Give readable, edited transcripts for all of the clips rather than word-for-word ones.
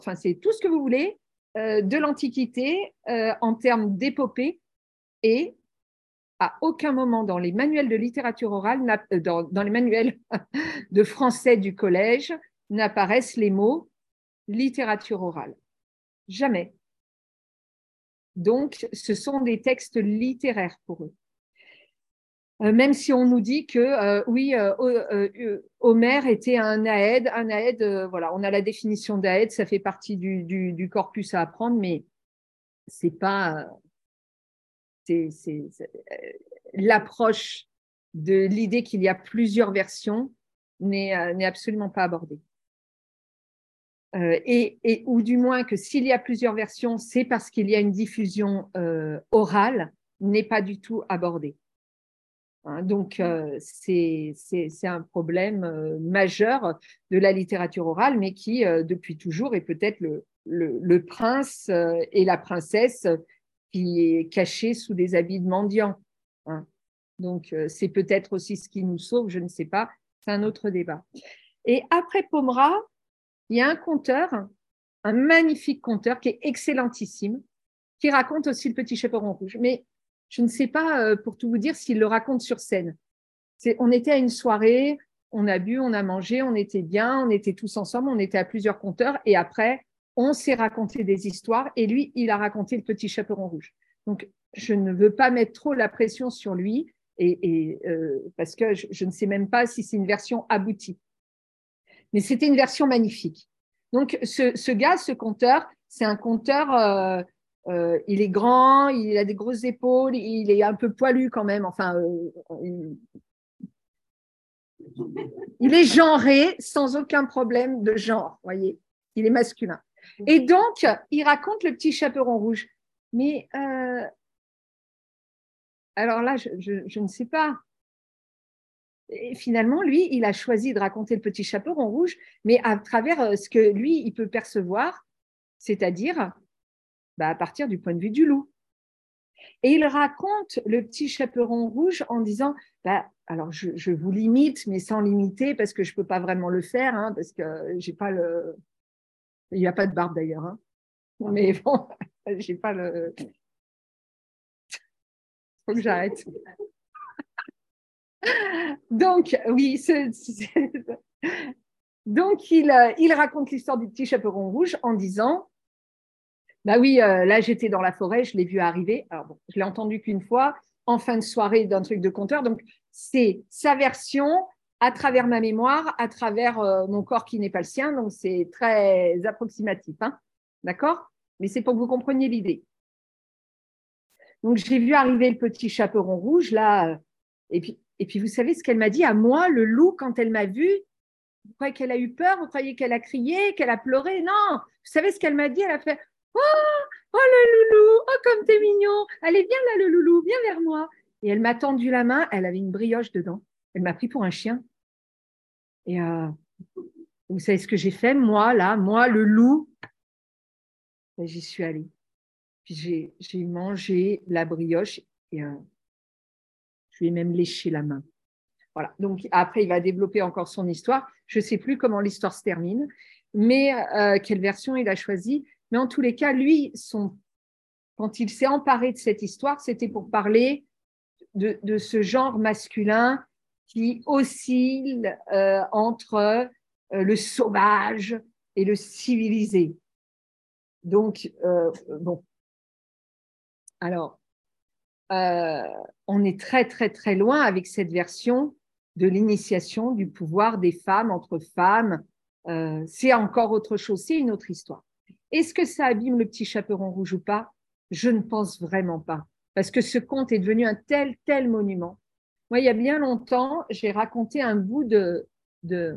enfin c'est tout ce que vous voulez de l'Antiquité en termes d'épopée, et à aucun moment dans les manuels de littérature orale, dans les manuels de français du collège, n'apparaissent les mots littérature orale. Jamais. Donc, ce sont des textes littéraires pour eux. Même si on nous dit que, oui, Homère était un aède. Un aède, voilà, on a la définition d'aède, ça fait partie du corpus à apprendre, mais c'est pas... l'approche de l'idée qu'il y a plusieurs versions n'est absolument pas abordée. Ou du moins que s'il y a plusieurs versions, c'est parce qu'il y a une diffusion orale, n'est pas du tout abordée. Hein, donc, c'est un problème majeur de la littérature orale, mais qui, depuis toujours, est peut-être le prince et la princesse qui est caché sous des habits de mendiants. Hein. Donc, c'est peut-être aussi ce qui nous sauve, je ne sais pas, c'est un autre débat. Et après Pomera, il y a un conteur, un magnifique conteur qui est excellentissime, qui raconte aussi le Petit Chaperon Rouge. Mais je ne sais pas, pour tout vous dire, s'il le raconte sur scène. On était à une soirée, on a bu, on a mangé, on était bien, on était tous ensemble, on était à plusieurs conteurs, et après, on s'est raconté des histoires, et lui, il a raconté le Petit Chaperon Rouge. Donc, je ne veux pas mettre trop la pression sur lui, parce que je ne sais même pas si c'est une version aboutie. Mais c'était une version magnifique. Donc, ce gars, ce conteur, c'est un conteur, il est grand, il a des grosses épaules, il est un peu poilu quand même, enfin, il est genré sans aucun problème de genre, voyez, il est masculin. Et donc, il raconte le Petit Chaperon Rouge. Mais alors là, je ne sais pas. Et finalement, lui, il a choisi de raconter le Petit Chaperon Rouge, mais à travers ce que lui, il peut percevoir, c'est-à-dire à partir du point de vue du loup. Et il raconte le Petit Chaperon Rouge en disant, alors je vous limite, mais sans limiter, parce que je ne peux pas vraiment le faire, hein, parce que j'ai pas le... Il n'y a pas de barbe d'ailleurs. Hein. Mais bon, j'ai pas le... Faut que j'arrête. Donc, oui, donc il raconte l'histoire du Petit Chaperon Rouge en disant, oui, là j'étais dans la forêt, je l'ai vu arriver. Alors bon, je l'ai entendu qu'une fois, en fin de soirée d'un truc de conteur. Donc, c'est sa version à travers ma mémoire, à travers mon corps qui n'est pas le sien. Donc, c'est très approximatif. Hein, d'accord? Mais c'est pour que vous compreniez l'idée. Donc, j'ai vu arriver le Petit Chaperon Rouge, là. Et puis, vous savez ce qu'elle m'a dit à moi, le loup, quand elle m'a vue? Vous croyez qu'elle a eu peur? Vous croyez qu'elle a crié, qu'elle a pleuré? Non! Vous savez ce qu'elle m'a dit? Elle a fait « Oh, oh le loulou! Oh, comme t'es mignon! Allez, viens là, le loulou, viens vers moi! » Et elle m'a tendu la main, elle avait une brioche dedans. Elle m'a pris pour un chien. Et vous savez ce que j'ai fait, moi, le loup? J'y suis allée. Puis j'ai mangé la brioche et je lui ai même léché la main. Voilà. Donc, après, il va développer encore son histoire. Je ne sais plus comment l'histoire se termine, mais quelle version il a choisi. Mais en tous les cas, lui, quand il s'est emparé de cette histoire, c'était pour parler de ce genre masculin qui oscille entre le sauvage et le civilisé. Donc, bon. Alors, on est très, très, très loin avec cette version de l'initiation du pouvoir des femmes entre femmes. C'est encore autre chose, c'est une autre histoire. Est-ce que ça abîme le Petit Chaperon Rouge ou pas? Je ne pense vraiment pas, parce que ce conte est devenu un tel monument. Moi, il y a bien longtemps, j'ai raconté un bout des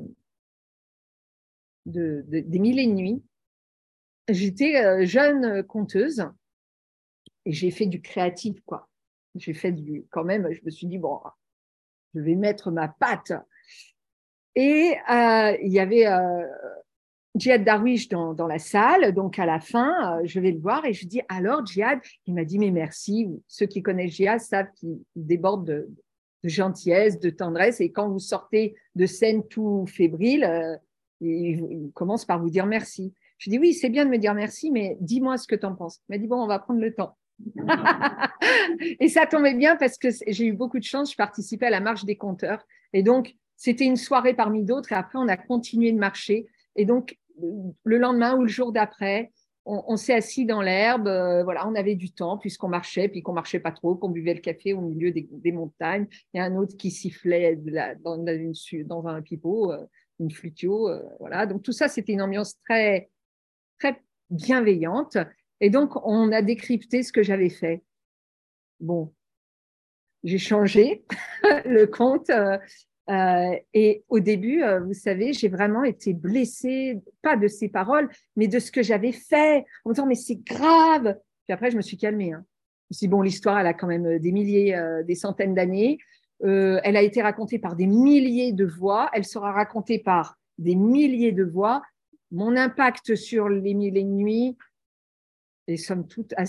Mille et une nuits. J'étais jeune conteuse et j'ai fait du créatif, quoi. J'ai fait quand même, je me suis dit, bon, je vais mettre ma patte. Et il y avait Djihad Darwish dans la salle, donc à la fin, je vais le voir et je dis, alors Djihad, il m'a dit, mais merci. Ceux qui connaissent Djihad savent qu'il déborde de gentillesse, de tendresse, et quand vous sortez de scène tout fébrile, il commence par vous dire merci. Je dis, oui, c'est bien de me dire merci, mais dis-moi ce que tu en penses. Elle m'a dit, bon, on va prendre le temps. Et ça tombait bien parce que j'ai eu beaucoup de chance. Je participais à la marche des compteurs. Et donc, c'était une soirée parmi d'autres. Et après, on a continué de marcher. Et donc, le lendemain ou le jour d'après, on s'est assis dans l'herbe. Voilà, on avait du temps puisqu'on marchait, puis qu'on marchait pas trop, qu'on buvait le café au milieu des montagnes. Il y a un autre qui sifflait dans un pipeau, une flutio. Voilà. Donc, tout ça, c'était une ambiance très, très bienveillante. Et donc, on a décrypté ce que j'avais fait. Bon, j'ai changé le compte. Et au début, vous savez, j'ai vraiment été blessée, pas de ces paroles, mais de ce que j'avais fait, en me disant, mais c'est grave. Puis après, je me suis calmée. Hein. Je me suis dit, bon, l'histoire, elle a quand même des milliers, des centaines d'années. Elle a été racontée par des milliers de voix. Elle sera racontée par des milliers de voix. Mon impact sur les mille et une nuits est somme toute assez